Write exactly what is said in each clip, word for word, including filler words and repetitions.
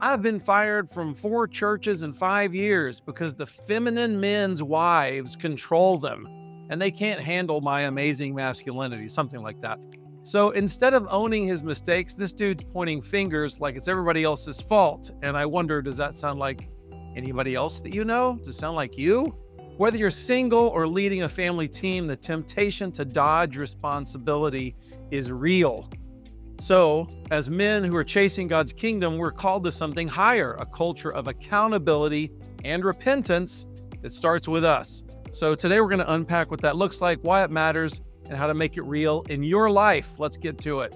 I've been fired from four churches in five years because the feminine men's wives control them and they can't handle my amazing masculinity, something like that. So instead of owning his mistakes, this dude's pointing fingers like it's everybody else's fault. And I wonder, does that sound like anybody else that you know? Does it sound like you? Whether you're single or leading a family team, the temptation to dodge responsibility is real. So, as men who are chasing God's kingdom, we're called to something higher, a culture of accountability and repentance that starts with us. So today we're going to unpack what that looks like, why it matters, and how to make it real in your life. Let's get to it.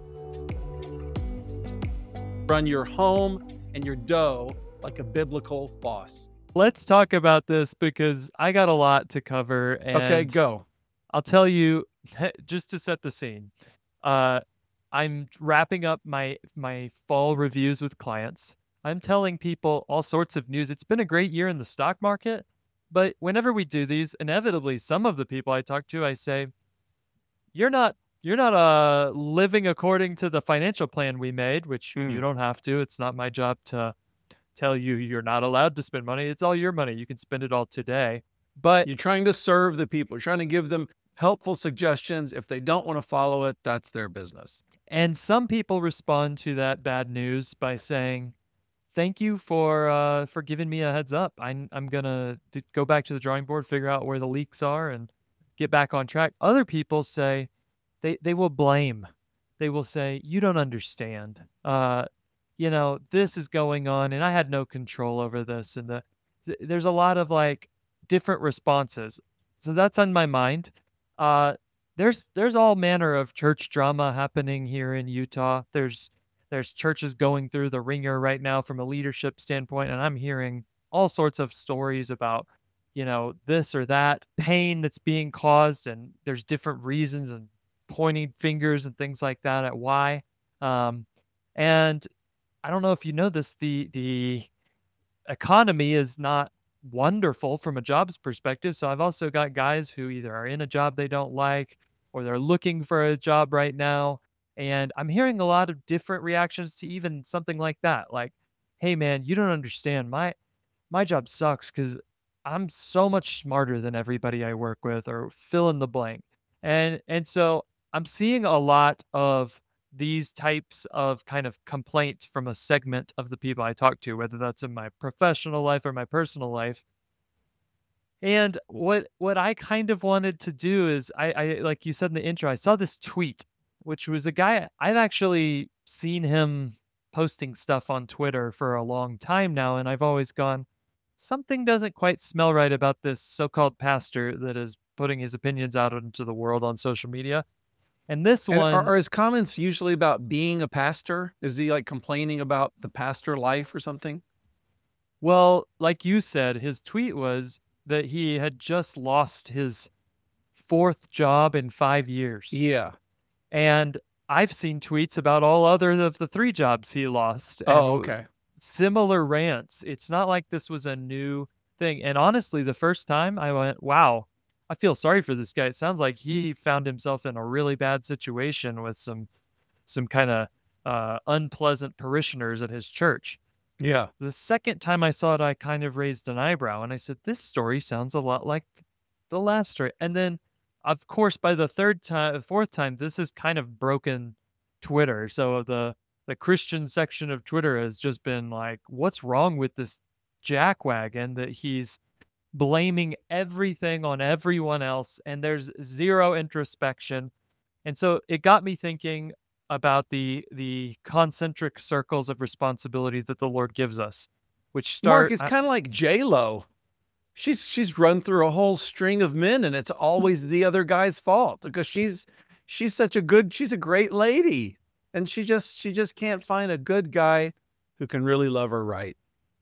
Run your home and your dough like a biblical boss. Let's talk about this because I got a lot to cover. And Okay, go. I'll tell you, just to set the scene, uh, I'm wrapping up my my fall reviews with clients. I'm telling people all sorts of news. It's been a great year in the stock market, but whenever we do these, inevitably, some of the people I talk to, I say, you're not you're not uh living according to the financial plan we made, which Mm. you don't have to. It's not my job to tell you you're not allowed to spend money. It's all your money. You can spend it all today. But You're trying to serve the people. You're trying to give them helpful suggestions. If they don't want to follow it, that's their business. and some people respond to that bad news by saying, "Thank you for uh, for giving me a heads up. I'm I'm gonna d- go back to the drawing board, figure out where the leaks are, and get back on track." Other people say they they will blame. They will say, "You don't understand. Uh, you know this is going on, and I had no control over this." And the th- there's a lot of like different responses. So that's on my mind. Uh, there's there's all manner of church drama happening here in Utah. There's there's churches going through the ringer right now from a leadership standpoint, and I'm hearing all sorts of stories about, you know, this or that pain that's being caused, and there's different reasons and pointing fingers and things like that at why. Um, and I don't know if you know this, the the economy is not wonderful from a jobs perspective. So I've also got guys who either are in a job they don't like or they're looking for a job right now. And I'm hearing a lot of different reactions to even something like that. Like, hey man, you don't understand. My my job sucks because I'm so much smarter than everybody I work with, or fill in the blank. And and so I'm seeing a lot of these types of kind of complaints from a segment of the people I talk to, whether that's in my professional life or my personal life. And what what I kind of wanted to do is I, I like you said in the intro, I saw this tweet, which was a guy I've actually seen him posting stuff on Twitter for a long time now, and I've always gone, something doesn't quite smell right about this so-called pastor that is putting his opinions out into the world on social media. And this And are, one, are his comments usually about being a pastor? Is he like complaining about the pastor life or something? well, like you said, his tweet was that he had just lost his fourth job in five years. Yeah. And I've seen tweets about all other of the three jobs he lost and Oh, w- okay. similar rants. It's not like this was a new thing. And honestly, the first time I went, wow, I feel sorry for this guy. It sounds like he found himself in a really bad situation with some some kind of uh, unpleasant parishioners at his church. Yeah. The second time I saw it, I kind of raised an eyebrow and I said, this story sounds a lot like the last story. And then, of course, by the third time, fourth time, this has kind of broken Twitter. So the the Christian section of Twitter has just been like, what's wrong with this jackwagon that he's blaming everything on everyone else and there's zero introspection. And so it got me thinking about the the concentric circles of responsibility that the Lord gives us, which Mark, start it's I- kind of like J Lo. She's she's run through a whole string of men, and it's always the other guy's fault because she's she's such a good, she's a great lady, and she just she just can't find a good guy who can really love her right.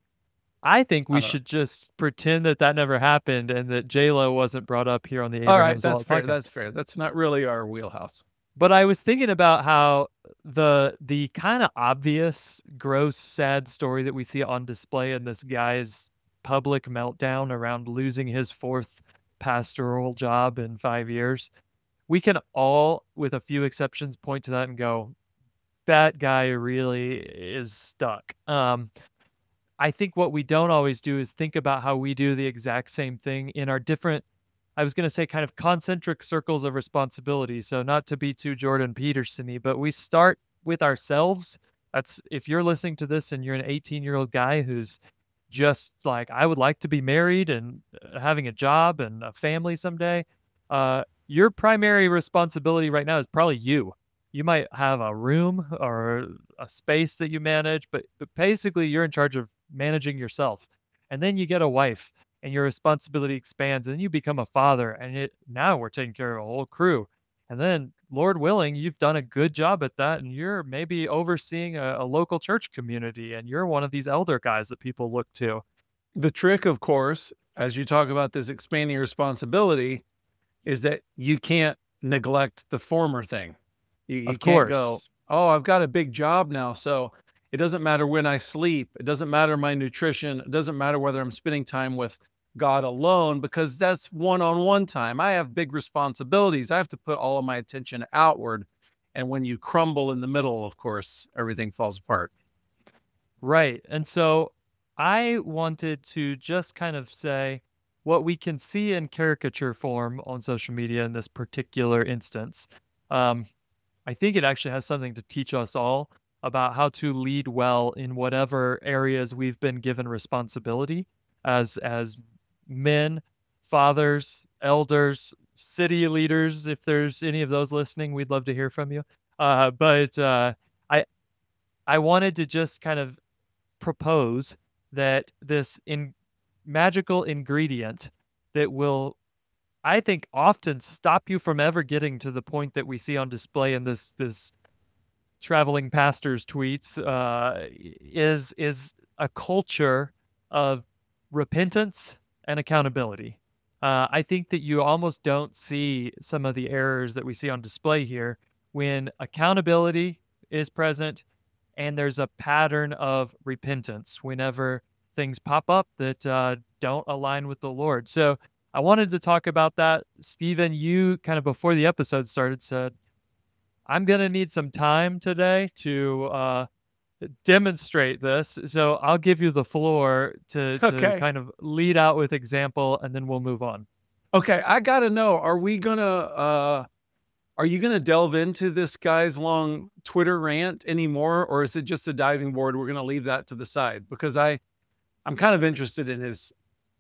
I think I we don't know. should just pretend that that never happened and that J Lo wasn't brought up here on the All right, Abraham's that's Law fair. podcast. That's fair. That's not really our wheelhouse. But I was thinking about how the the kind of obvious, gross, sad story that we see on display in this guy's public meltdown around losing his fourth pastoral job in five years, we can all, with a few exceptions, point to that and go, that guy really is stuck. Um, I think what we don't always do is think about how we do the exact same thing in our different, I was going to say, kind of concentric circles of responsibility. So, not to be too Jordan Peterson-y, but we start with ourselves. That's if you're listening to this and you're an eighteen year old guy who's just like, I would like to be married and uh, having a job and a family someday. Uh, your primary responsibility right now is probably you. You might have a room or a space that you manage, but, but basically you're in charge of managing yourself. And then you get a wife and your responsibility expands and then you become a father and it now we're taking care of a whole crew. And then Lord willing, you've done a good job at that and you're maybe overseeing a, a local church community and you're one of these elder guys that people look to. The trick, of course, as you talk about this expanding responsibility, is that you can't neglect the former thing. You, you Of can't go, course. oh, I've got a big job now, so it doesn't matter when I sleep. It doesn't matter my nutrition. It doesn't matter whether I'm spending time with God alone, because that's one-on-one time. I have big responsibilities. I have to put all of my attention outward. And when you crumble in the middle, of course, everything falls apart. Right. And so I wanted to just kind of say what we can see in caricature form on social media in this particular instance. Um, I think it actually has something to teach us all about how to lead well in whatever areas we've been given responsibility as as men, fathers, elders, city leaders. If there's any of those listening, we'd love to hear from you. Uh, but uh, I I wanted to just kind of propose that this in magical ingredient that will, I think, often stop you from ever getting to the point that we see on display in this this traveling pastor's tweets uh, is is a culture of repentance and accountability. Uh, I think that you almost don't see some of the errors that we see on display here when accountability is present and there's a pattern of repentance whenever things pop up that uh, don't align with the Lord. So I wanted to talk about that. Stephen, you kind of before the episode started said, I'm going to need some time today to uh, demonstrate this. So I'll give you the floor to, to Okay. kind of lead out with example, and then we'll move on. Okay. I got to know, are we going to, uh, are you going to delve into this guy's long Twitter rant anymore? Or is it just a diving board? We're going to leave that to the side because I, I'm kind of interested in his,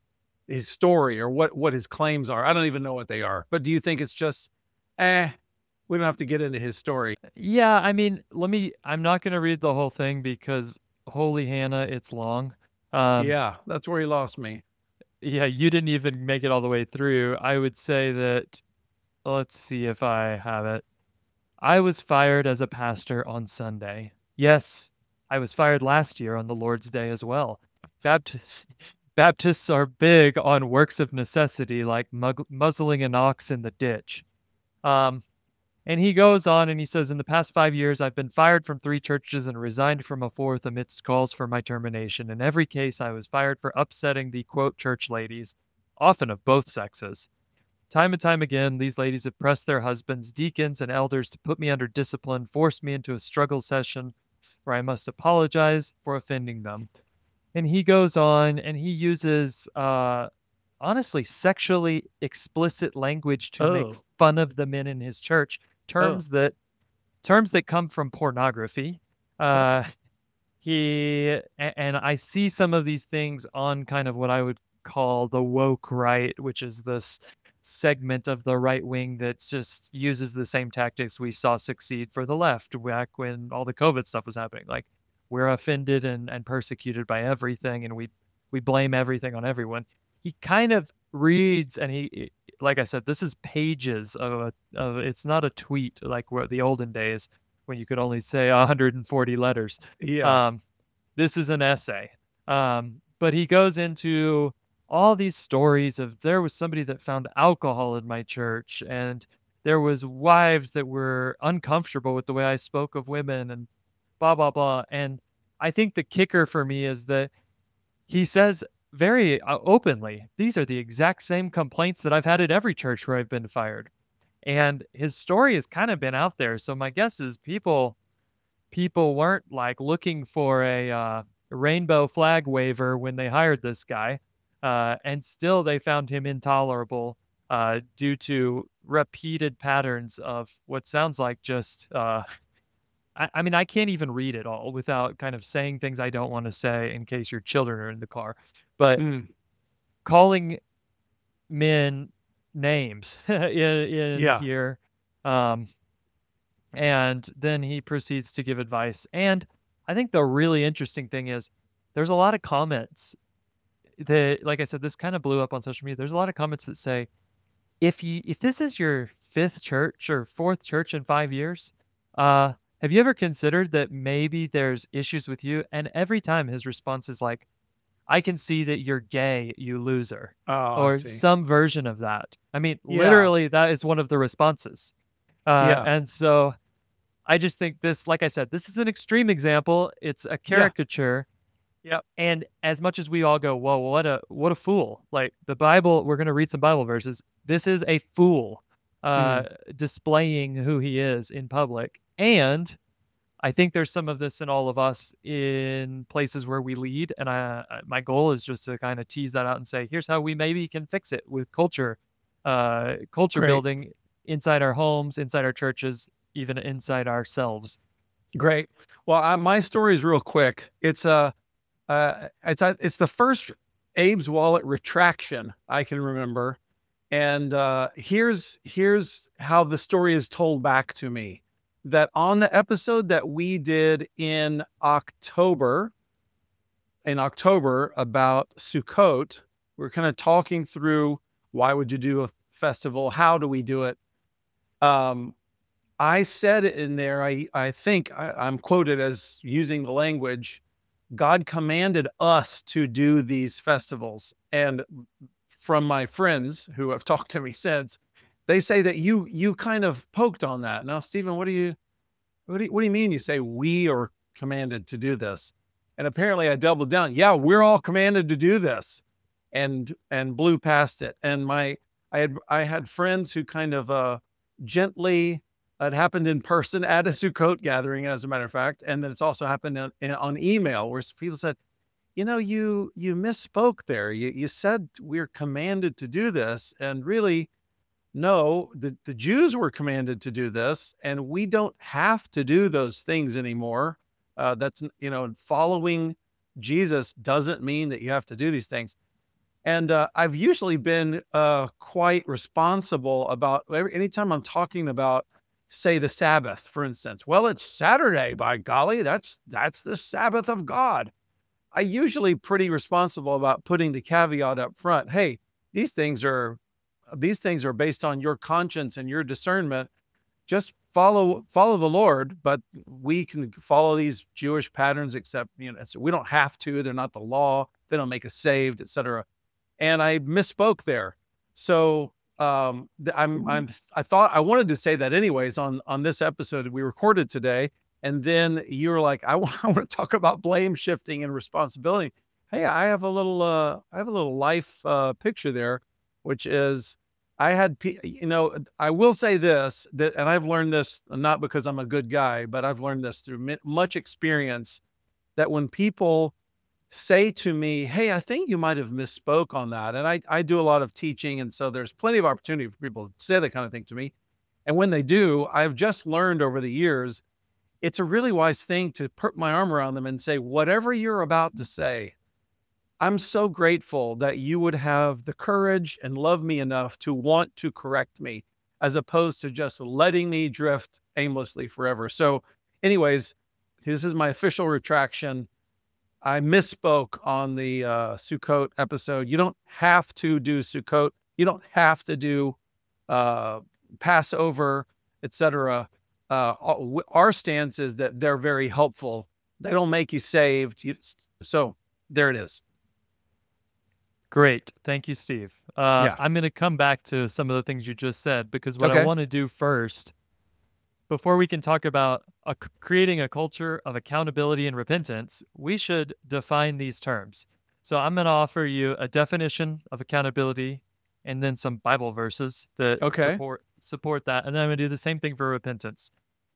his story or what, what his claims are. I don't even know what they are, but do you think it's just, eh, we don't have to get into his story? Yeah, I mean, let me, I'm not going to read the whole thing because holy Hannah, it's long. Um, Yeah, that's where he lost me. yeah, you didn't even make it all the way through. I would say that, let's see if I have it. I was fired as a pastor on Sunday. Yes, I was fired last year on the Lord's Day as well. Baptist, Baptists are big on works of necessity like mug- muzzling an ox in the ditch. Um, and he goes on and he says, in the past five years, I've been fired from three churches and resigned from a fourth amidst calls for my termination. In every case, I was fired for upsetting the, quote, church ladies, often of both sexes. Time and time again, these ladies have pressed their husbands, deacons, and elders to put me under discipline, forced me into a struggle session where I must apologize for offending them. And he goes on and he uses, uh, honestly, sexually explicit language to make Oh, fun of the men in his church, oh, terms that terms that come from pornography. Uh, he a- and I see some of these things on kind of what I would call the woke right, which is this segment of the right wing that just uses the same tactics we saw succeed for the left back when all the COVID stuff was happening. Like we're offended and, and persecuted by everything, and we we blame everything on everyone. He kind of reads, and he, like I said, this is pages of a of it's not a tweet like where the olden days when you could only say one hundred forty letters. yeah. Um, this is an essay. Um, but he goes into all these stories of there was somebody that found alcohol in my church and there was wives that were uncomfortable with the way I spoke of women and blah blah blah. And I think the kicker for me is that he says very uh, openly, these are the exact same complaints that I've had at every church where I've been fired. And his story has kind of been out there. So my guess is people people weren't like looking for a uh, rainbow flag waver when they hired this guy, uh, and still they found him intolerable uh, due to repeated patterns of what sounds like just. Uh, I, I mean, I can't even read it all without kind of saying things I don't want to say in case your children are in the car, but Mm, calling men names in, in yeah. here. Um, and then he proceeds to give advice. And I think the really interesting thing is there's a lot of comments that, like I said, this kind of blew up on social media. There's a lot of comments that say, if you if this is your fifth church or fourth church in five years, uh, have you ever considered that maybe there's issues with you? And every time his response is like, I can see that you're gay, you loser, Oh, I or see. some version of that. I mean, Yeah. literally, that is one of the responses. Uh, Yeah. and so I just think this, like I said, this is an extreme example. It's a Yeah. caricature. Yep. And as much as we all go, whoa, what a what a fool! Like the Bible, we're going to read some Bible verses. This is a fool uh, Mm, displaying who he is in public, and I think there's some of this in all of us in places where we lead. And I, I- my goal is just to kind of tease that out and say, here's how we maybe can fix it with culture, uh, culture great. building inside our homes, inside our churches, even inside ourselves. Great. Well, I, my story is real quick. It's a, uh, it's a, it's the first Abe's Wallet retraction I can remember, and uh, here's here's how the story is told back to me. That on the episode that we did in October, in October about Sukkot, we're kind of talking through why would you do a festival? How do we do it? Um, I said it in there. I I think I, I'm quoted as using the language. God commanded us to do these festivals, and from my friends who have talked to me since, they say that you you kind of poked on that. Now, Stephen, what do you what do you, what do you mean? You say we are commanded to do this, and apparently I doubled down. Yeah, we're all commanded to do this, and and blew past it. And my I had I had friends who kind of uh gently. It happened in person at a Sukkot gathering, as a matter of fact, and then it's also happened on, on email where people said, "You know, you you misspoke there. You you said we're commanded to do this, and really, no, the, the Jews were commanded to do this, and we don't have to do those things anymore. Uh, that's, you know, following Jesus doesn't mean that you have to do these things." And uh, I've usually been uh, quite responsible about every, anytime I'm talking about, say, the Sabbath, for instance. Well, it's Saturday, by golly, that's that's the Sabbath of God. I usually pretty responsible about putting the caveat up front. Hey, these things are these things are based on your conscience and your discernment. Just follow follow the Lord, but we can follow these Jewish patterns, except, you know, so we don't have to. They're not the law. They don't make us saved, et cetera. And I misspoke there. So um, I'm I'm I thought I wanted to say that anyways on on this episode we recorded today, and then you were like, I want, I want to talk about blame shifting and responsibility. Hey, I have a little uh, I have a little life uh, picture there, which is I had you know I will say this that, and I've learned this not because I'm a good guy, but I've learned this through much experience that when people say to me, "Hey, I think you might have misspoke on that." And I, I do a lot of teaching. And so there's plenty of opportunity for people to say that kind of thing to me. And when they do, I've just learned over the years, it's a really wise thing to put my arm around them and say, whatever you're about to say, I'm so grateful that you would have the courage and love me enough to want to correct me, as opposed to just letting me drift aimlessly forever. So, anyways, this is my official retraction. I misspoke on the uh, Sukkot episode. You don't have to do Sukkot. You don't have to do uh, Passover, et cetera. Uh, our stance is that they're very helpful. They don't make you saved. You, so there it is. Great. Thank you, Steve. Uh, Yeah. I'm going to come back to some of the things you just said because what I Okay. want to do first, before we can talk about a, creating a culture of accountability and repentance, we should define these terms. So I'm going to offer you a definition of accountability and then some Bible verses that Okay. support support that, and then I'm going to do the same thing for repentance.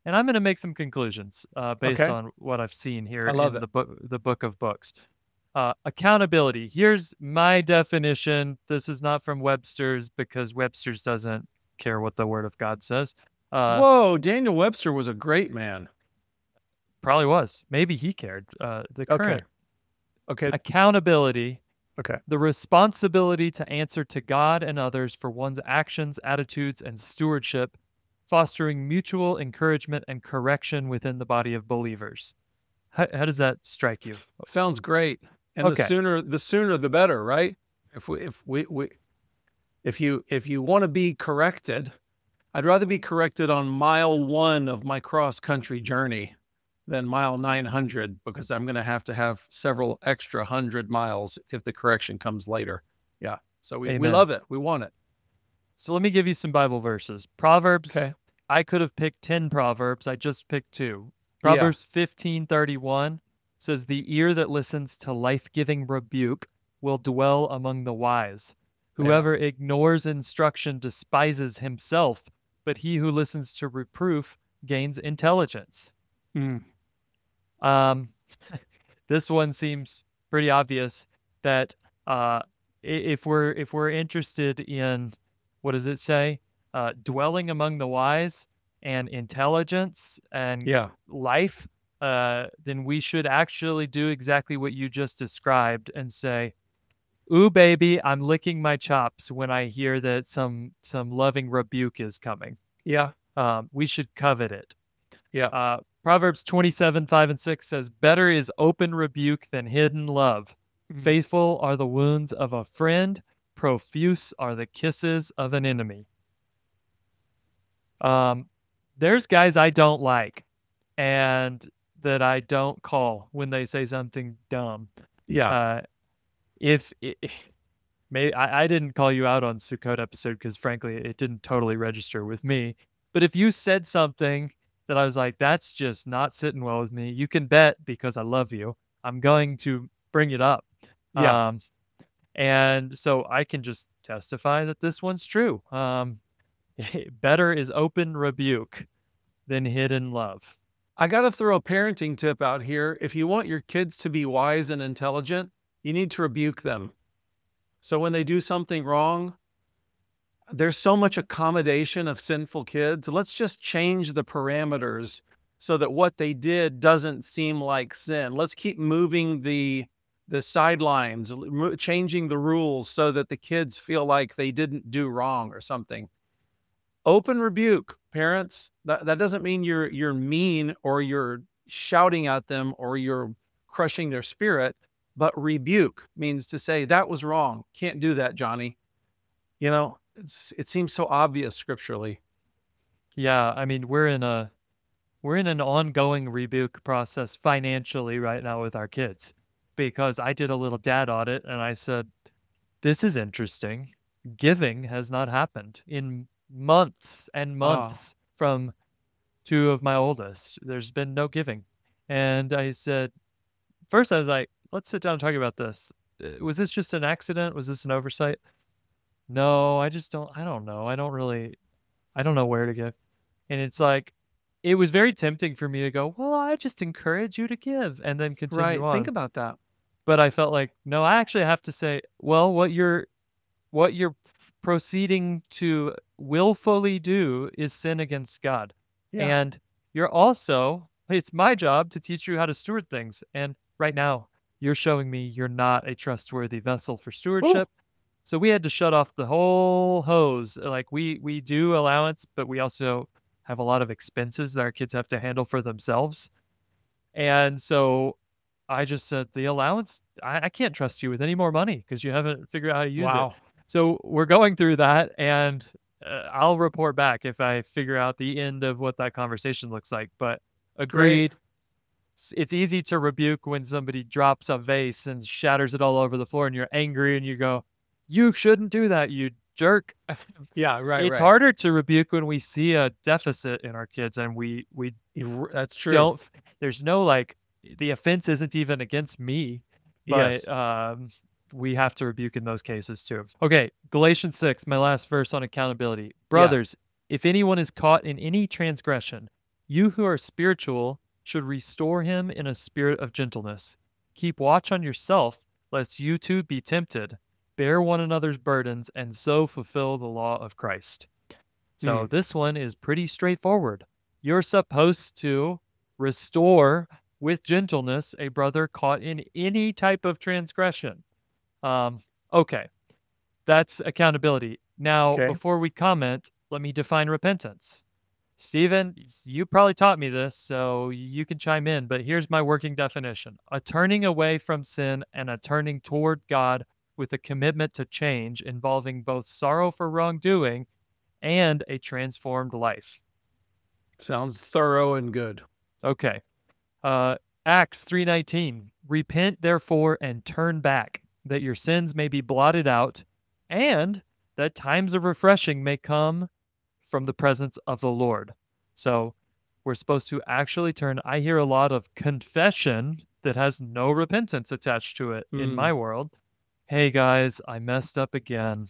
and I'm going to make some conclusions uh, based Okay. on what I've seen here I love in it. the book, the book of books. Uh, accountability. Here's my definition. This is not from Webster's because Webster's doesn't care what the Word of God says. Uh, Whoa, Daniel Webster was a great man. probably was. Maybe he cared. Uh, the Okay. current Okay. accountability. Okay. The responsibility to answer to God and others for one's actions, attitudes, and stewardship, fostering mutual encouragement and correction within the body of believers. How, how does that strike you? Sounds great. And Okay. the sooner the sooner the better, right? If we if we, we if you if you want to be corrected, I'd rather be corrected on mile one of my cross country journey than mile nine hundred, because I'm going to have to have several extra hundred miles if the correction comes later. Yeah. So we, we Amen. love it. We want it. So let me give you some Bible verses. Proverbs. Okay. I could have picked ten Proverbs. I just picked two. Yeah. Proverbs fifteen thirty-one says, "The ear that listens to life-giving rebuke will dwell among the wise. Whoever ignores instruction despises himself, but he who listens to reproof gains intelligence." Mm. Um, this one seems pretty obvious that uh, i- if we're if we're interested in, what does it say? Uh, dwelling among the wise and intelligence and Yeah. life, uh, then we should actually do exactly what you just described and say, "Ooh, baby, I'm licking my chops when I hear that some some loving rebuke is coming." Yeah. Um, we should covet it. Yeah. Uh, Proverbs twenty-seven, five and six says, "Better is open rebuke than hidden love. Mhm. Faithful are the wounds of a friend, profuse are the kisses of an enemy." Um, there's guys I don't like and that I don't call when they say something dumb. Yeah. Uh, if it, may I, I didn't call you out on Sukkot episode because frankly it didn't totally register with me. But if you said something that I was like, that's just not sitting well with me, you can bet because I love you, I'm going to bring it up. Yeah. Um, and so I can just testify that this one's true. Um, better is open rebuke than hidden love. I got to throw a parenting tip out here. If you want your kids to be wise and intelligent, you need to rebuke them. So when they do something wrong, there's so much accommodation of sinful kids. Let's just change the parameters so that what they did doesn't seem like sin. Let's keep moving the the sidelines, mo- changing the rules so that the kids feel like they didn't do wrong or something. Open rebuke, parents. That, that doesn't mean you're you're mean or you're shouting at them or you're crushing their spirit, but rebuke means to say that was wrong. Can't do that, Johnny. You know, it's, it seems so obvious scripturally. Yeah, I mean, we're in a we're in an ongoing rebuke process financially right now with our kids because I did a little dad audit and I said, "This is interesting. Giving has not happened in months and months from two of my oldest. There's been no giving." And I said, first I was like, "Let's sit down and talk about this. Uh, Was this just an accident? Was this an oversight?" "No, I just don't I don't know. I don't really I don't know where to give." And it's like, it was very tempting for me to go, "Well, I just encourage you to give," and then continue Right. on. Think about that. But I felt like, no, I actually have to say, well, what you're what you're proceeding to willfully do is sin against God. Yeah. And you're also, it's my job to teach you how to steward things. And right now, you're showing me you're not a trustworthy vessel for stewardship. So we had to shut off the whole hose. Like we we do allowance, but we also have a lot of expenses that our kids have to handle for themselves. And so I just said, the allowance, I, I can't trust you with any more money because you haven't figured out how to use it. Wow. So we're going through that, and uh, I'll report back if I figure out the end of what that conversation looks like. But agreed. It's- It's easy to rebuke when somebody drops a vase and shatters it all over the floor, and you're angry and you go, "You shouldn't do that, you jerk." Yeah. Right. It's right. harder to rebuke when we see a deficit in our kids and we we You- That's true. don't. There's no like the offense isn't even against me, but Yes. um, we have to rebuke in those cases too. Okay, Galatians six, my last verse on accountability. Brothers, if anyone is caught in any transgression, You who are spiritual should restore him in a spirit of gentleness. Keep watch on yourself, lest you too be tempted. Bear one another's burdens, and so fulfill the law of Christ. So Mm. this one is pretty straightforward. You're supposed to restore with gentleness a brother caught in any type of transgression. Um, okay, that's accountability. Now, Okay. before we comment, let me define repentance. Stephen, you probably taught me this, so you can chime in, but here's my working definition. A turning away from sin and a turning toward God with a commitment to change involving both sorrow for wrongdoing and a transformed life. Sounds thorough and good. Okay. Uh, Acts three nineteen. Repent, therefore, and turn back, that your sins may be blotted out, and that times of refreshing may come from the presence of the Lord. So we're supposed to actually turn. I hear a lot of confession that has no repentance attached to it in Mm. my world. Hey guys, I messed up again.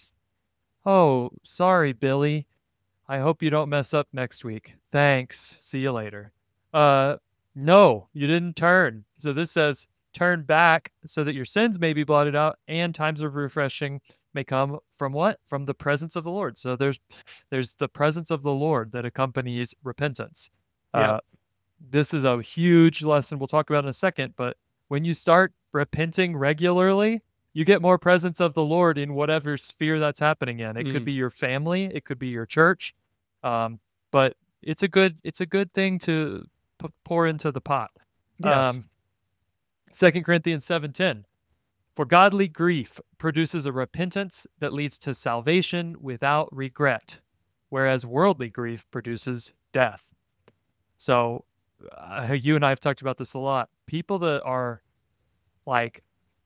Oh, sorry, Billy. I hope you don't mess up next week. Thanks. See you later. Uh, no, you didn't turn. So this says, turn back so that your sins may be blotted out and times of refreshing may come from what? From the presence of the Lord. So there's there's the presence of the Lord that accompanies repentance. Yeah. Uh, this is a huge lesson we'll talk about in a second, but when you start repenting regularly, you get more presence of the Lord in whatever sphere that's happening in. It could Mm. be your family, it could be your church, um, but it's a good it's a good thing to p- pour into the pot. Yes. Um, Second Corinthians seven ten. For godly grief produces a repentance that leads to salvation without regret, whereas worldly grief produces death. So, uh, you and I have talked about this a lot. People that are like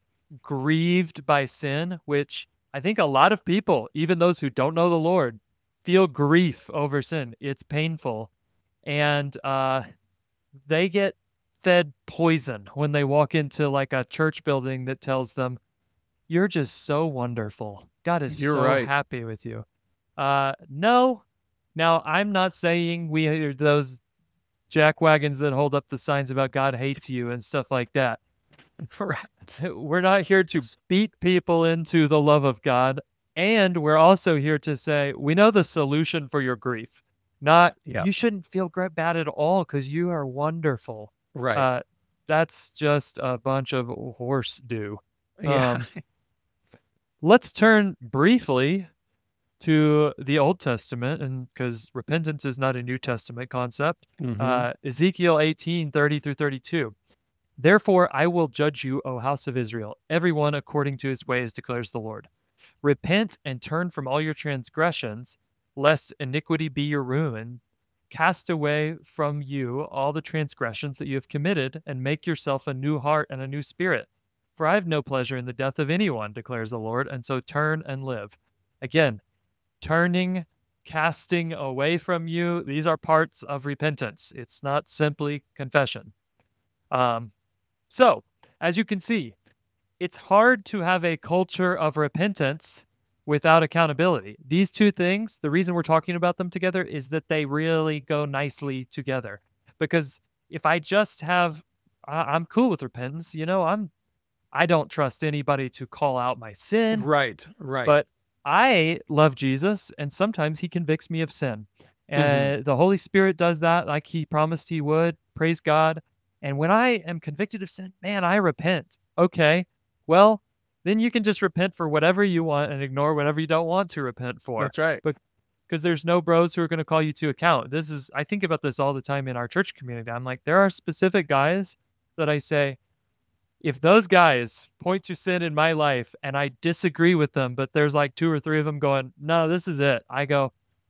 grieved by sin, which I think a lot of people, even those who don't know the Lord, feel grief over sin. It's painful. And uh, they get fed poison when they walk into like a church building that tells them, you're just so wonderful. God is You're so right. happy with you. Uh, no. Now, I'm not saying we are those jackwagons that hold up the signs about God hates you and stuff like that. Right. We're not here to beat people into the love of God. And we're also here to say, we know the solution for your grief. Not, Yeah. you shouldn't feel gr- bad at all because you are wonderful. Right. Uh, that's just a bunch of horse do. Yeah. Um, let's turn briefly to the Old Testament, and because repentance is not a New Testament concept. Mhm. Uh, Ezekiel eighteen thirty through thirty-two. Therefore, I will judge you, O house of Israel, everyone according to his ways, declares the Lord. Repent and turn from all your transgressions, lest iniquity be your ruin. Cast away from you all the transgressions that you have committed, and make yourself a new heart and a new spirit. For I have no pleasure in the death of anyone, declares the Lord, and so turn and live. Again, turning, casting away from you, these are parts of repentance. It's not simply confession. Um, so, as you can see, it's hard to have a culture of repentance without accountability. These two things, the reason we're talking about them together is that they really go nicely together. Because if I just have, I- I'm cool with repentance, you know, I'm, I don't trust anybody to call out my sin, Right. Right. but I love Jesus, and sometimes he convicts me of sin. Mhm. Uh, the Holy Spirit does that like he promised he would. Praise God. And when I am convicted of sin, man, I repent. Okay, well, then you can just repent for whatever you want and ignore whatever you don't want to repent for. That's right. But because there's no bros who are going to call you to account. This is, I think about this all the time in our church community. I'm like, there are specific guys that I say, if those guys point to sin in my life and I disagree with them, but there's like two or three of them going, no, this is it. I go,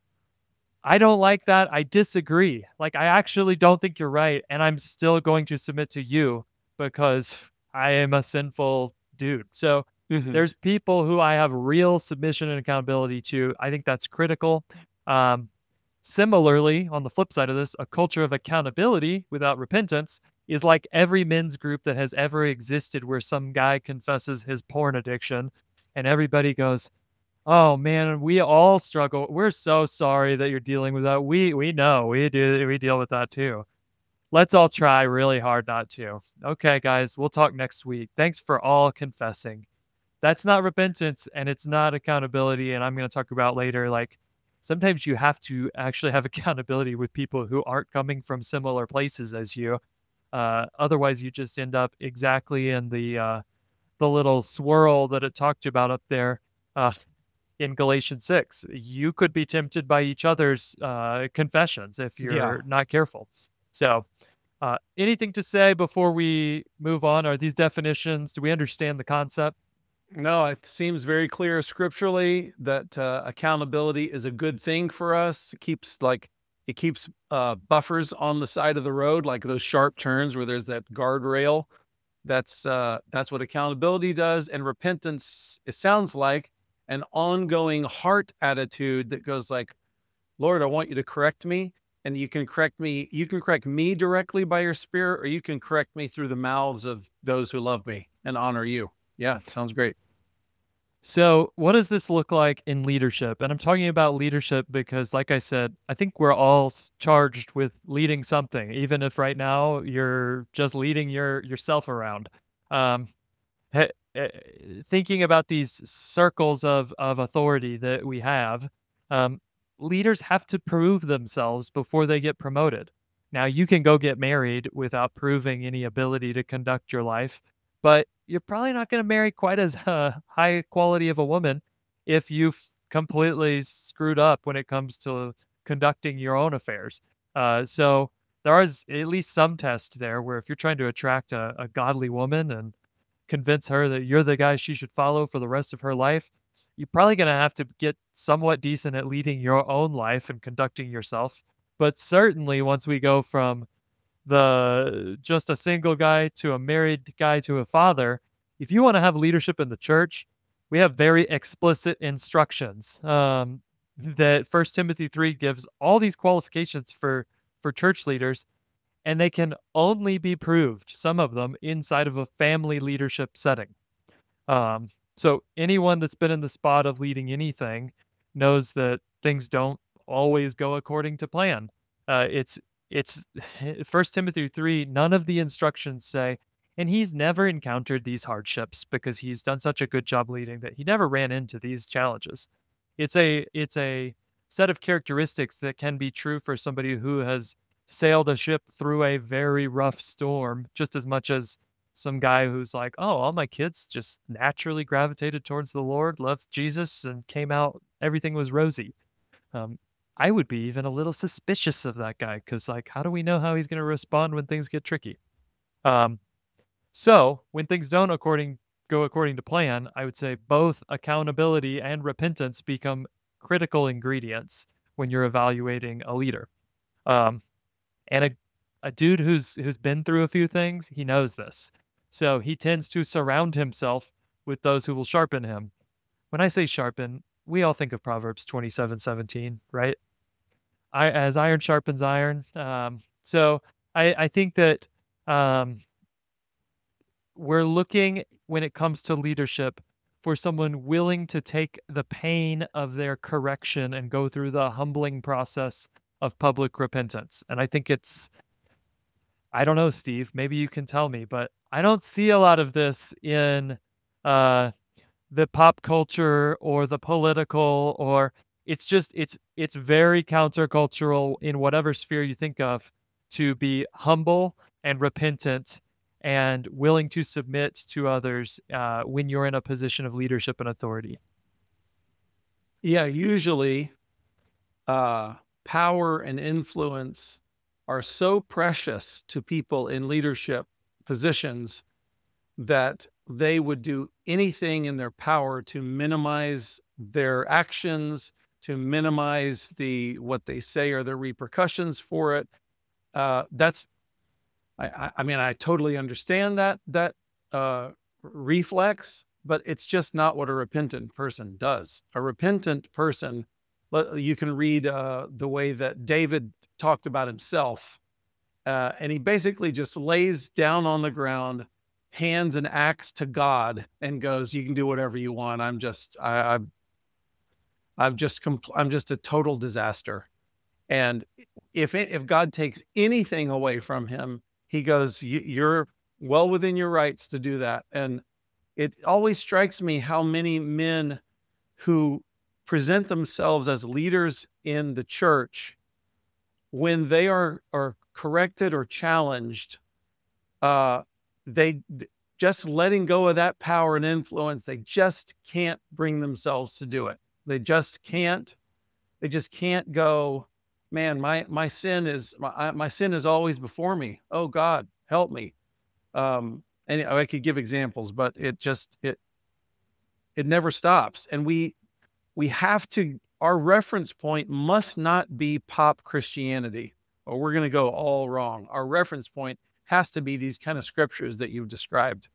I don't like that. I disagree. Like, I actually don't think you're right. And I'm still going to submit to you because I am a sinful dude. So Mhm. there's people who I have real submission and accountability to. I think that's critical. Um, similarly, on the flip side of this, a culture of accountability without repentance is like every men's group that has ever existed where some guy confesses his porn addiction and everybody goes, Oh man, we all struggle. We're so sorry that you're dealing with that. We we know we do we deal with that too. Let's all try really hard not to. Okay, guys, we'll talk next week. Thanks for all confessing. That's not repentance and it's not accountability. And I'm going to talk about later, like sometimes you have to actually have accountability with people who aren't coming from similar places as you. Uh, otherwise, you just end up exactly in the uh, the little swirl that it talked about up there uh, in Galatians six. You could be tempted by each other's uh, confessions if Yeah. you're not careful. So, uh, anything to say before we move on? Are these definitions? Do we understand the concept? No, it seems very clear scripturally that uh, accountability is a good thing for us. It keeps like it keeps uh, buffers on the side of the road, like those sharp turns where there's that guardrail. That's uh, that's what accountability does, and repentance. It sounds like an ongoing heart attitude that goes like, "Lord, I want you to correct me." And you can correct me. You can correct me directly by your Spirit, or you can correct me through the mouths of those who love me and honor you. Yeah, it sounds great. So, what does this look like in leadership? And I'm talking about leadership because, like I said, I think we're all s- charged with leading something, even if right now you're just leading your yourself around. Um, he- eh, Thinking about these circles of of authority that we have, um, leaders have to prove themselves before they get promoted. Now, you can go get married without proving any ability to conduct your life, but you're probably not going to marry quite as uh, high quality of a woman if you've completely screwed up when it comes to conducting your own affairs. Uh, so there is at least some test there where if you're trying to attract a, a godly woman and convince her that you're the guy she should follow for the rest of her life, you're probably going to have to get somewhat decent at leading your own life and conducting yourself. But certainly, once we go from the just a single guy to a married guy to a father, if you want to have leadership in the church, we have very explicit instructions um, that First Timothy three gives all these qualifications for for church leaders, and they can only be proved, some of them, inside of a family leadership setting. Um, so anyone that's been in the spot of leading anything knows that things don't always go according to plan. Uh, it's it's First Timothy three. None of the instructions say, and he's never encountered these hardships because he's done such a good job leading that he never ran into these challenges. It's a it's a set of characteristics that can be true for somebody who has sailed a ship through a very rough storm just as much as some guy who's like, "Oh, all my kids just naturally gravitated towards the Lord, loved Jesus, and came out everything was rosy." Um, I would be even a little suspicious of that guy because, like, how do we know how he's going to respond when things get tricky? Um, so when things don't according go according to plan, I would say both accountability and repentance become critical ingredients when you're evaluating a leader. Um, and a a dude who's who's been through a few things, he knows this. So he tends to surround himself with those who will sharpen him. When I say sharpen, we all think of Proverbs twenty-seven seventeen, right? I as iron sharpens iron. Um, so I I think that um, we're looking when it comes to leadership for someone willing to take the pain of their correction and go through the humbling process of public repentance. And I think it's I don't know, Steve. Maybe you can tell me, but I don't see a lot of this in uh, the pop culture or the political, or it's just it's it's very countercultural in whatever sphere you think of to be humble and repentant and willing to submit to others uh, when you're in a position of leadership and authority. Yeah, usually uh, power and influence are so precious to people in leadership positions that they would do anything in their power to minimize their actions, to minimize the what they say or the repercussions for it. Uh, that's I, I I mean I totally understand that that uh, reflex, but it's just not what a repentant person does. A repentant person, le- you can read uh, the way that David talked about himself, uh, and he basically just lays down on the ground, hands an axe to God, and goes, "You can do whatever you want. I'm just I, I I'm just compl- I'm just a total disaster. And if it, if God takes anything away from him, he goes, "You- you're well within your rights to do that." And it always strikes me how many men who present themselves as leaders in the church, when they are are corrected or challenged, uh, they just letting go of that power and influence, they just can't bring themselves to do it. They just can't. They just can't go, man, my my sin is my my sin is always before me. Oh God, help me. Um, and I could give examples, but it just it it never stops. And we we have to, our reference point must not be pop Christianity, or we're going to go all wrong. Our reference point has to be these kind of scriptures that you've described.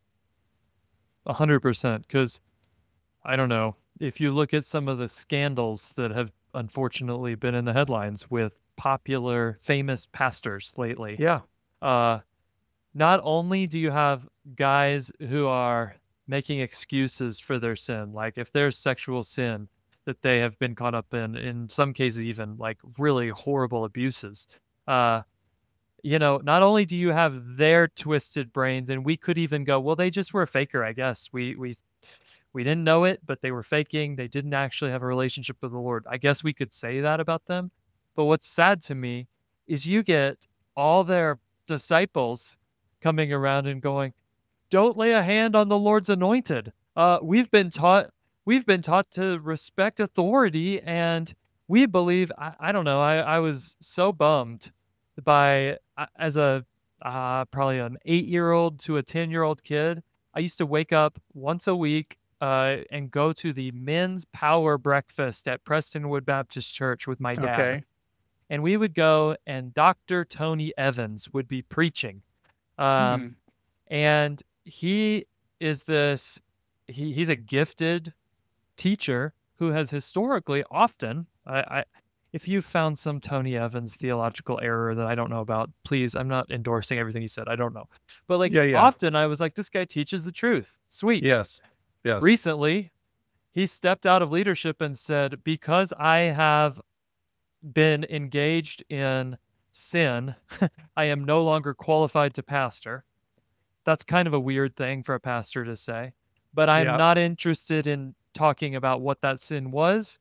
A hundred percent. Because I don't know if you look at some of the scandals that have unfortunately been in the headlines with popular, famous pastors lately. Yeah. Uh, not only do you have guys who are making excuses for their sin, like if there's sexual sin that they have been caught up in, in some cases even like really horrible abuses. Uh, you know, not only do you have their twisted brains, and we could even go, well, they just were a faker, I guess. We we we didn't know it, but they were faking. They didn't actually have a relationship with the Lord. I guess we could say that about them. But what's sad to me is you get all their disciples coming around and going, "Don't lay a hand on the Lord's anointed." Uh, we've been taught we've been taught to respect authority, and we believe. I, I don't know. I, I was so bummed by uh, as a uh, probably an eight year old to a ten year old kid. I used to wake up once a week uh, and go to the men's power breakfast at Prestonwood Baptist Church with my dad. Okay. And we would go, and Doctor Tony Evans would be preaching. Um, Hmm. and he is this, he, he's a gifted teacher who has historically often, I, I, if you found some Tony Evans theological error that I don't know about, please, I'm not endorsing everything he said. I don't know. But like Yeah. Yeah. often I was like, this guy teaches the truth. Sweet. Yes. Yes. Recently, he stepped out of leadership and said, because I have been engaged in sin, I am no longer qualified to pastor. That's kind of a weird thing for a pastor to say, but I'm Yeah. not interested in talking about what that sin was.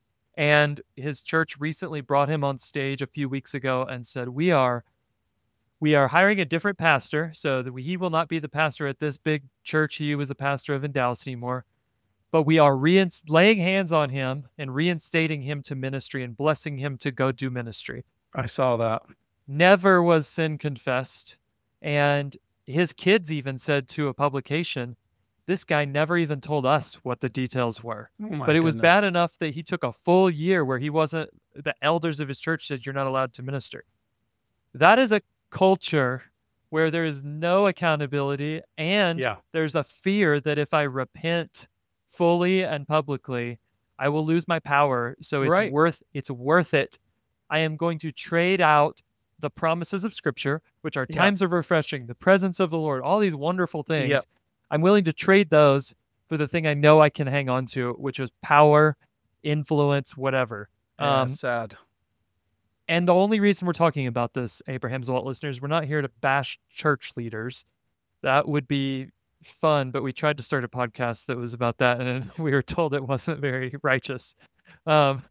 And his church recently brought him on stage a few weeks ago and said, "We are we are hiring a different pastor, so that he will not be the pastor at this big church he was a pastor of in Dallas anymore. But we are reins- laying hands on him and reinstating him to ministry and blessing him to go do ministry." I saw that. Never was sin confessed. And his kids even said to a publication, this guy never even told us what the details were. Oh my But it was bad goodness. enough that he took a full year where he wasn't, the elders of his church said, you're not allowed to minister. That is a culture where there is no accountability, and Yeah. there's a fear that if I repent fully and publicly, I will lose my power. So it's Right. worth it's worth it. I am going to trade out the promises of Scripture, which are Yeah. times of refreshing, the presence of the Lord, all these wonderful Yeah. things. I'm willing to trade those for the thing I know I can hang on to, which is power, influence, whatever. Yeah. Um, Sad. and the only reason we're talking about this, Abraham's Vault listeners, we're not here to bash church leaders. That would be fun, but we tried to start a podcast that was about that, and we were told it wasn't very righteous. Um,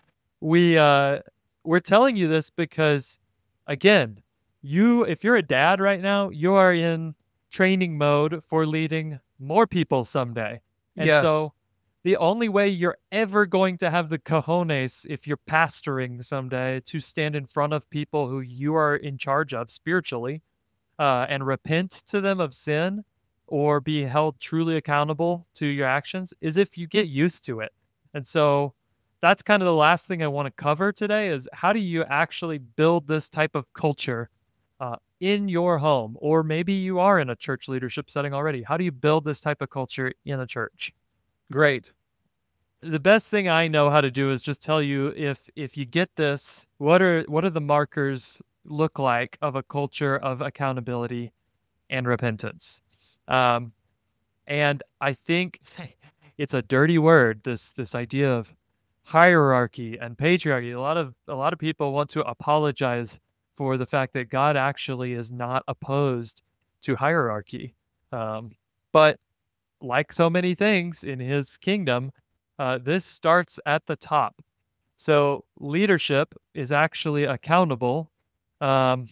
we uh, we're telling you this because, again, you if you're a dad right now, you are in training mode for leading more people someday, and Yes. so the only way you're ever going to have the cojones if you're pastoring someday to stand in front of people who you are in charge of spiritually uh, and repent to them of sin or be held truly accountable to your actions is if you get used to it. And so that's kind of the last thing I want to cover today is how do you actually build this type of culture uh, in your home? Or maybe you are in a church leadership setting already. How do you build this type of culture in a church? Great. The best thing I know how to do is just tell you if if you get this, what are what are the markers look like of a culture of accountability and repentance? Um, and I think it's a dirty word, this this idea of hierarchy and patriarchy. A lot of a lot of people want to apologize for the fact that God actually is not opposed to hierarchy. Um, but like so many things in his kingdom, uh, this starts at the top. So leadership is actually accountable, um,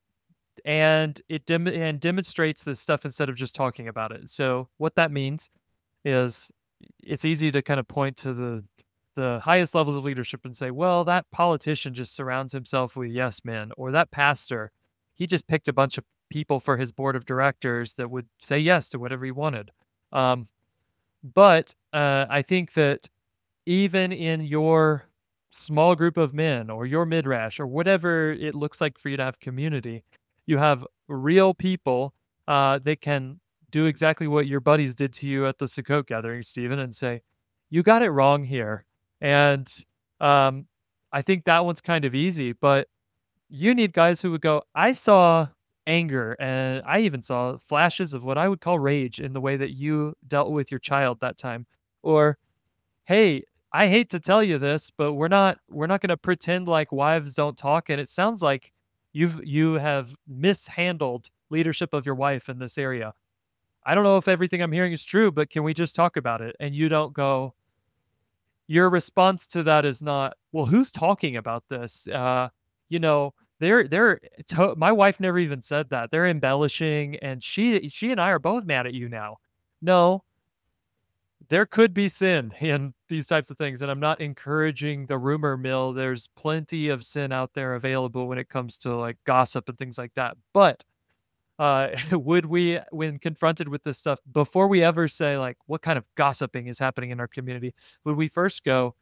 and it dem- and demonstrates this stuff instead of just talking about it. So what that means is it's easy to kind of point to the the highest levels of leadership and say, well, that politician just surrounds himself with yes men, or that pastor, he just picked a bunch of people for his board of directors that would say yes to whatever he wanted. Um, but uh, I think that even in your small group of men or your midrash or whatever it looks like for you to have community, you have real people uh, that can do exactly what your buddies did to you at the Sukkot gathering, Stephen, and say, you got it wrong here. And um, I think that one's kind of easy, but you need guys who would go, I saw anger and I even saw flashes of what I would call rage in the way that you dealt with your child that time. Or, hey, I hate to tell you this, but we're not we're not going to pretend like wives don't talk, and it sounds like you've you have mishandled leadership of your wife in this area. I don't know if everything I'm hearing is true, but can we just talk about it? And you don't go, your response to that is not, well, who's talking about this? Uh, you know, they're they're to- my wife never even said that. They're embellishing, and she she and I are both mad at you now. No, there could be sin in these types of things, and I'm not encouraging the rumor mill. There's plenty of sin out there available when it comes to like gossip and things like that. But uh, would we, when confronted with this stuff, before we ever say like what kind of gossiping is happening in our community, would we first go,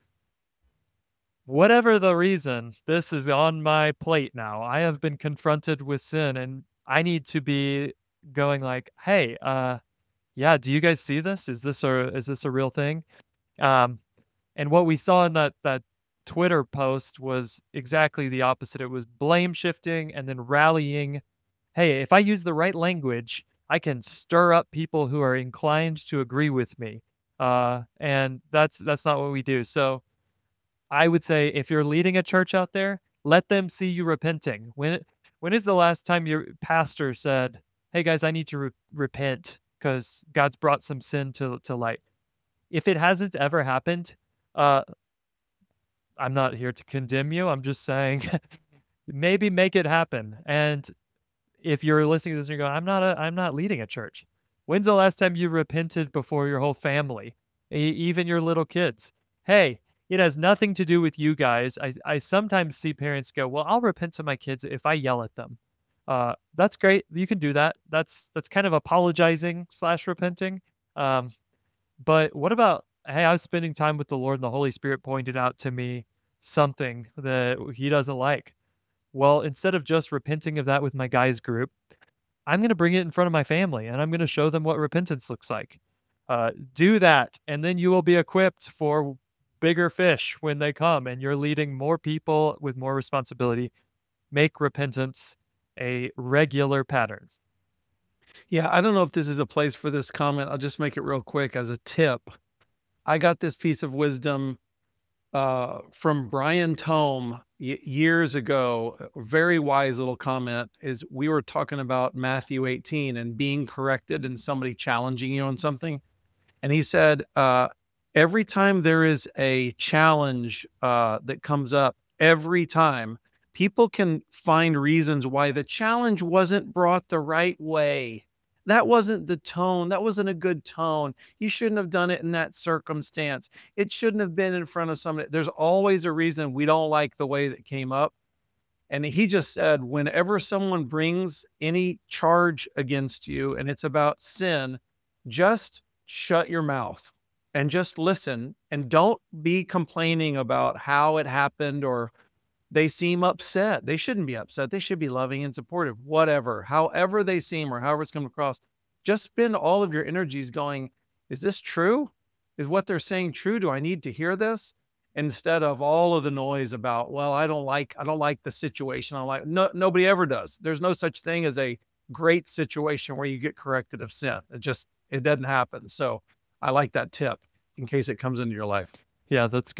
whatever the reason, this is on my plate now. I have been confronted with sin, and I need to be going like, hey, uh, yeah, do you guys see this? Is this a is this a real thing? Um, and what we saw in that that Twitter post was exactly the opposite. It was blame shifting and then rallying. Hey, if I use the right language, I can stir up people who are inclined to agree with me. Uh, and that's that's not what we do. So I would say if you're leading a church out there, let them see you repenting. When when is the last time your pastor said, "Hey guys, I need to re- repent because God's brought some sin to to light"? If it hasn't ever happened, uh, I'm not here to condemn you. I'm just saying maybe make it happen. And if you're listening to this and you're going, I'm not a, I'm not leading a church. When's the last time you repented before your whole family, e- even your little kids? Hey, it has nothing to do with you guys. I, I sometimes see parents go, well, I'll repent to my kids if I yell at them. Uh, that's great. You can do that. That's that's kind of apologizing slash repenting. Um, but what about, hey, I was spending time with the Lord and the Holy Spirit pointed out to me something that he doesn't like. Well, instead of just repenting of that with my guys group, I'm going to bring it in front of my family and I'm going to show them what repentance looks like. Uh, do that, and then you will be equipped for bigger fish when they come, and you're leading more people with more responsibility. Make repentance a regular pattern. Yeah, I don't know if this is a place for this comment. I'll just make it real quick as a tip. I got this piece of wisdom uh, from Brian Tome y- years ago. A very wise little comment is we were talking about Matthew eighteen and being corrected and somebody challenging you on something. And he said, uh, every time there is a challenge uh, that comes up, every time people can find reasons why the challenge wasn't brought the right way. That wasn't the tone. That wasn't a good tone. You shouldn't have done it in that circumstance. It shouldn't have been in front of somebody. There's always a reason we don't like the way that came up. And he just said, whenever someone brings any charge against you and it's about sin, just shut your mouth and just listen and don't be complaining about how it happened or they seem upset. They shouldn't be upset. They should be loving and supportive, whatever, however they seem or however it's come across. Just spend all of your energies going, is this true? Is what they're saying true? Do I need to hear this? Instead of all of the noise about, well, I don't like, I don't like the situation. I like, no, nobody ever does. There's no such thing as a great situation where you get corrected of sin. It just, it doesn't happen. So I like that tip in case it comes into your life. Yeah, that's good.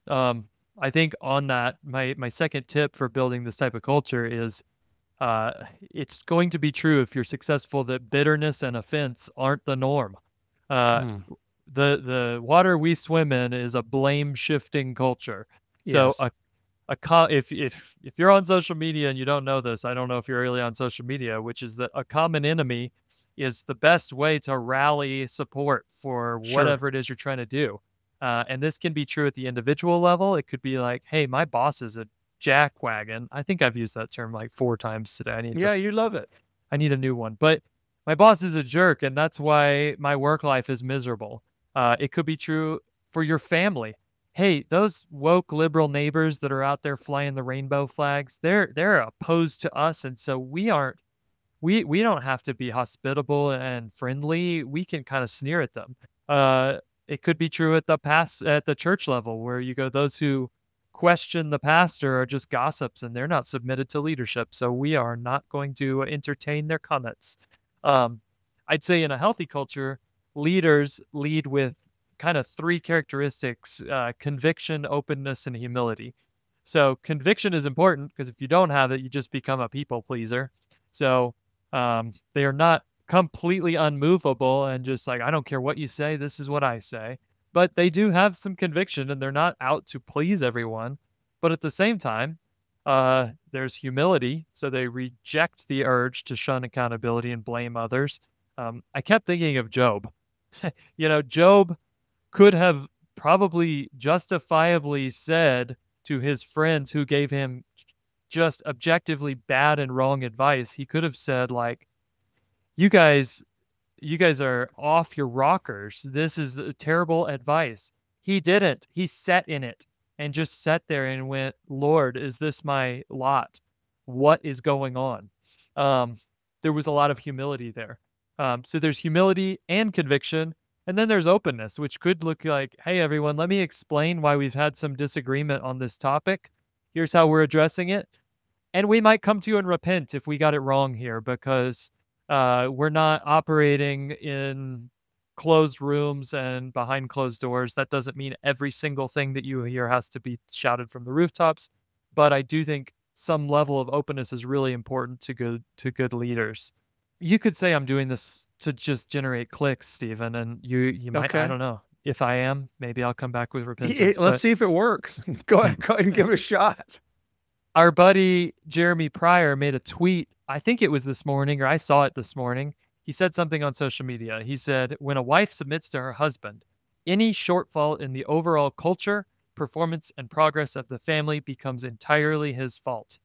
Um, I think on that, my my second tip for building this type of culture is uh, it's going to be true if you're successful that bitterness and offense aren't the norm. Uh, Mm, the the water we swim in is a blame shifting culture. So yes. a a co- if if if you're on social media and you don't know this, I don't know if you're really on social media, which is that a common enemy is the best way to rally support for Sure. whatever it is you're trying to do. Uh, and this can be true at the individual level. It could be like, hey, my boss is a jackwagon. I think I've used that term like four times today. I need to Yeah, you love it. I need a new one. But my boss is a jerk, and that's why my work life is miserable. Uh, it could be true for your family. Hey, those woke liberal neighbors that are out there flying the rainbow flags, they're they're opposed to us, and so we aren't we we don't have to be hospitable and friendly. We can kind of sneer at them. Uh, it could be true at the past at the church level where you go, those who question the pastor are just gossips and they're not submitted to leadership. So we are not going to entertain their comments. Um, I'd say in a healthy culture, leaders lead with kind of three characteristics: uh, conviction, openness, and humility. So conviction is important because if you don't have it, you just become a people pleaser. So um, they are not completely unmovable and just like, I don't care what you say, this is what I say. But they do have some conviction and they're not out to please everyone. But at the same time, uh, there's humility. So they reject the urge to shun accountability and blame others. Um, I kept thinking of Job. You know, Job could have probably justifiably said to his friends who gave him just objectively bad and wrong advice, he could have said like, "You guys, you guys are off your rockers. This is uh, terrible advice." He didn't. He sat in it and just sat there and went, "Lord, is this my lot? What is going on?" Um, there was a lot of humility there. Um, so there's humility and conviction, and then there's openness, which could look like, "Hey, everyone, let me explain why we've had some disagreement on this topic. Here's how we're addressing it." And we might come to you and repent if we got it wrong here because uh, we're not operating in closed rooms and behind closed doors. That doesn't mean every single thing that you hear has to be shouted from the rooftops, but I do think some level of openness is really important to good to good leaders. You could say I'm doing this to just generate clicks, Stephen, and you you might, I Okay. don't know. If I am, maybe I'll come back with Y- repentance. Let's But see if it works. Go ahead, go ahead and give it a shot. our buddy Jeremy Pryor made a tweet. I think it was this morning, or I saw it this morning. He said something on social media. He said, when a wife submits to her husband, any shortfall in the overall culture, performance, and progress of the family becomes entirely his fault.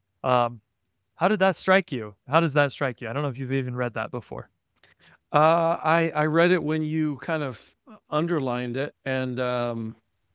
Um, how did that strike you? How does that strike you? I don't know if you've even read that before. Uh, I I read it when you kind of underlined it, and um,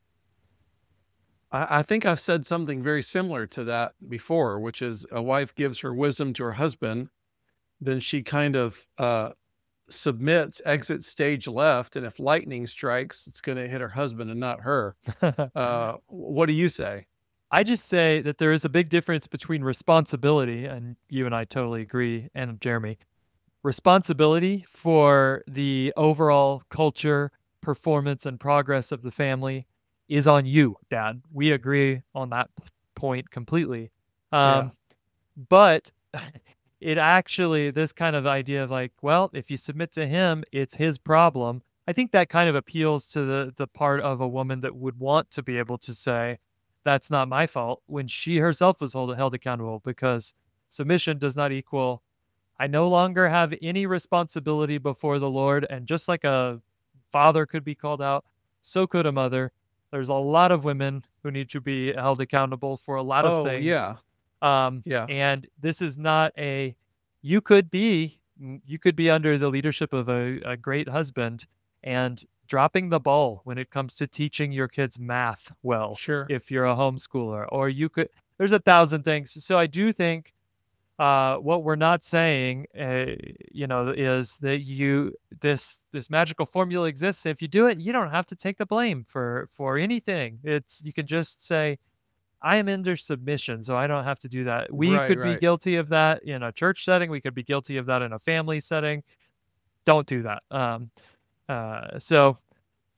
I, I think I've said something very similar to that before, which is a wife gives her wisdom to her husband, then she kind of uh, submits, exits stage left, and if lightning strikes, it's going to hit her husband and not her. Uh, what do you say? I just say that there is a big difference between responsibility, and you and I totally agree, and Jeremy, responsibility for the overall culture, performance, and progress of the family is on you, Dad. We agree on that p- point completely. Yeah, Um, but it actually, this kind of idea of like, well, if you submit to him, it's his problem. I think that kind of appeals to the the part of a woman that would want to be able to say, "That's not my fault," when she herself was hold, held accountable, because submission does not equal I no longer have any responsibility before the Lord. And just like a father could be called out, so could a mother. There's a lot of women who need to be held accountable for a lot of oh things. yeah, Um, yeah. and this is not a, you could be, mm, you could be under the leadership of a, a great husband and dropping the ball when it comes to teaching your kids math well, Sure. if you're a homeschooler, or you could, there's a thousand things. So I do think uh, what we're not saying, uh, you know, is that you this this magical formula exists. If you do it, you don't have to take the blame for for anything. It's you can just say, "I am under submission, so I don't have to do that." We Right, could be right. guilty of that in a church setting. We could be guilty of that in a family setting. Don't do that. Um, uh, so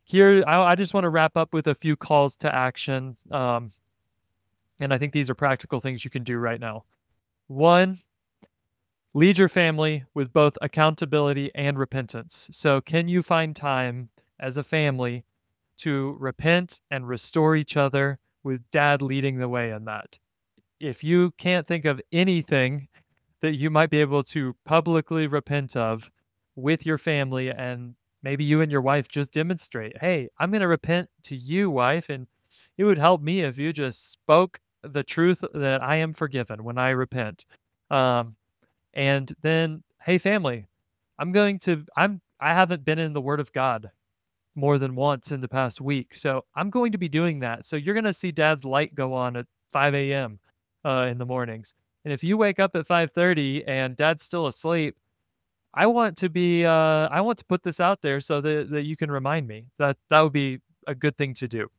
here, I, I just want to wrap up with a few calls to action. Um, and I think these are practical things you can do right now. One, lead your family with both accountability and repentance. So, can you find time as a family to repent and restore each other with dad leading the way in that? If you can't think of anything that you might be able to publicly repent of with your family, and maybe you and your wife just demonstrate, hey, I'm going to repent to you, wife, and it would help me if you just spoke the truth that I am forgiven when I repent. Um, and then, hey, family, I'm going to, I'm, I haven't been in the Word of God more than once in the past week. So I'm going to be doing that. So you're going to see dad's light go on at five a.m. Uh, in the mornings. And if you wake up at five thirty and dad's still asleep, I want to be, uh, I want to put this out there so that, that you can remind me. That that would be a good thing to do.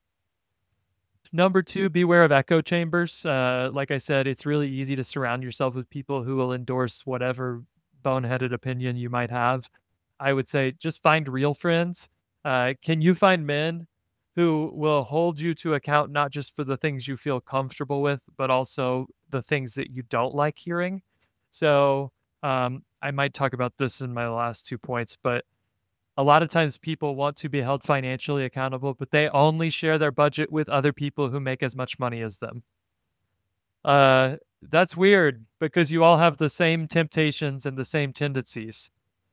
Number two, beware of echo chambers. Uh, like I said, it's really easy to surround yourself with people who will endorse whatever boneheaded opinion you might have. I would say just find real friends. Uh, can you find men who will hold you to account not just for the things you feel comfortable with, but also the things that you don't like hearing? So um, I might talk about this in my last two points, but a lot of times people want to be held financially accountable, but they only share their budget with other people who make as much money as them. Uh, that's weird because you all have the same temptations and the same tendencies.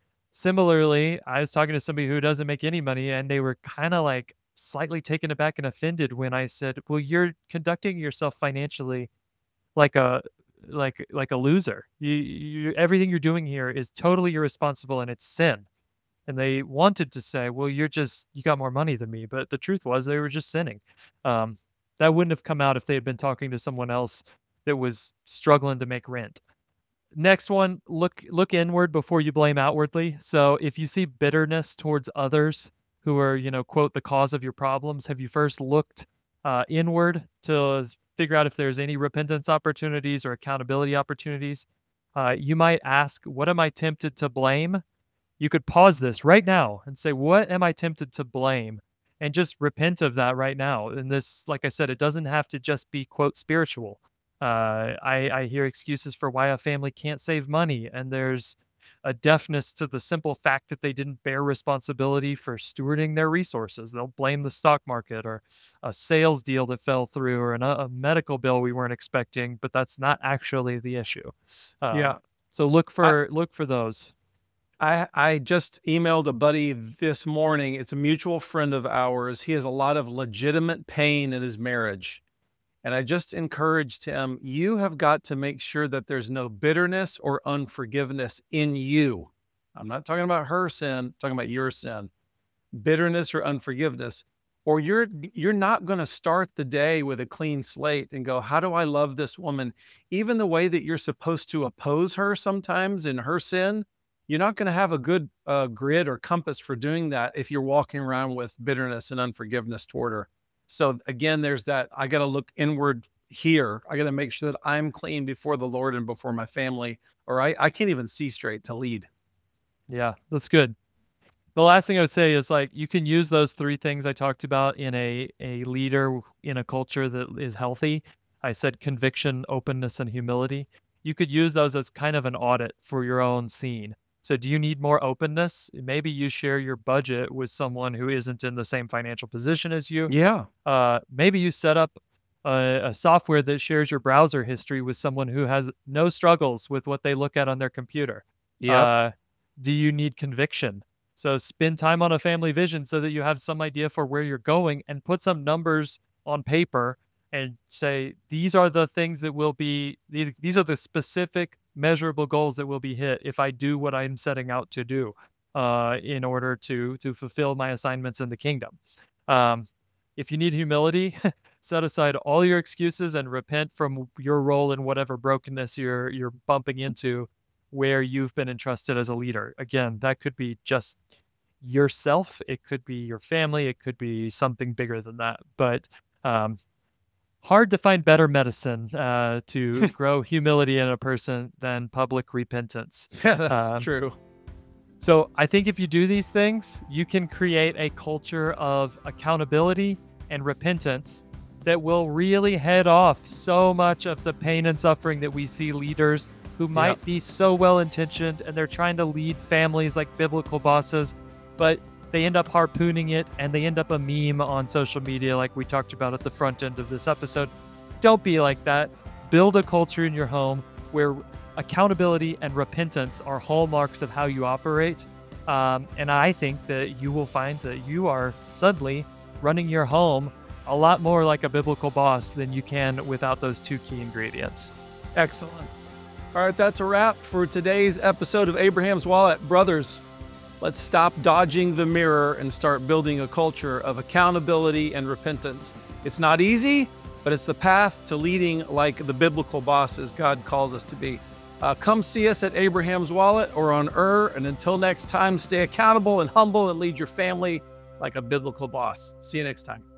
Similarly, I was talking to somebody who doesn't make any money, and they were kind of like slightly taken aback and offended when I said, "Well, you're conducting yourself financially like a like like a loser. You, you everything you're doing here is totally irresponsible and it's sin." And they wanted to say, "Well, you're just you got more money than me," but the truth was they were just sinning. Um, that wouldn't have come out if they had been talking to someone else that was struggling to make rent. Next one, look look inward before you blame outwardly. So if you see bitterness towards others who are, you know, quote, the cause of your problems, have you first looked uh, inward to figure out if there's any repentance opportunities or accountability opportunities? Uh, you might ask, what am I tempted to blame? You could pause this right now and say, what am I tempted to blame? And just repent of that right now. And this, like I said, it doesn't have to just be, quote, spiritual. Uh, I, I hear excuses for why a family can't save money, and there's a deafness to the simple fact that they didn't bear responsibility for stewarding their resources. They'll blame the stock market or a sales deal that fell through or an, a medical bill we weren't expecting, but that's not actually the issue. Um, Yeah. so look I, for look for those. I I just emailed a buddy this morning. It's a mutual friend of ours. He has a lot of legitimate pain in his marriage. And I just encouraged him, you have got to make sure that there's no bitterness or unforgiveness in you. I'm not talking about her sin, I'm talking about your sin. Bitterness or unforgiveness. Or you're you're not going to start the day with a clean slate and go, how do I love this woman? Even the way that you're supposed to oppose her sometimes in her sin, you're not going to have a good uh, grid or compass for doing that if you're walking around with bitterness and unforgiveness toward her. So again, there's that, I got to look inward here. I got to make sure that I'm clean before the Lord and before my family, or I, I can't even see straight to lead. Yeah, that's good. The last thing I would say is like you can use those three things I talked about in a a leader in a culture that is healthy. I said conviction, openness, and humility. You could use those as kind of an audit for your own scene. So do you need more openness? Maybe you share your budget with someone who isn't in the same financial position as you. Yeah. Uh, maybe you set up a, a software that shares your browser history with someone who has no struggles with what they look at on their computer. Yep. Uh, do you need conviction? So spend time on a family vision so that you have some idea for where you're going and put some numbers on paper and say, these are the things that will be, these are the specific measurable goals that will be hit if I do what I'm setting out to do uh, in order to, to fulfill my assignments in the kingdom. Um, if you need humility, set aside all your excuses and repent from your role in whatever brokenness you're, you're bumping into where you've been entrusted as a leader. Again, that could be just yourself. It could be your family. It could be something bigger than that. But um, hard to find better medicine uh, to grow humility in a person than public repentance. Yeah, that's Um, true. So I think if you do these things, you can create a culture of accountability and repentance that will really head off so much of the pain and suffering that we see leaders who might Yep. be so well intentioned and they're trying to lead families like biblical bosses, but they end up harpooning it and they end up a meme on social media, like we talked about at the front end of this episode. Don't be like that. Build a culture in your home where accountability and repentance are hallmarks of how you operate. Um, and I think that you will find that you are suddenly running your home a lot more like a biblical boss than you can without those two key ingredients. Excellent. All right, that's a wrap for today's episode of Abraham's Wallet. Brothers, let's stop dodging the mirror and start building a culture of accountability and repentance. It's not easy, but it's the path to leading like the biblical bosses God calls us to be. Uh, come see us at Abraham's Wallet or on Ur. And until next time, stay accountable and humble and lead your family like a biblical boss. See you next time.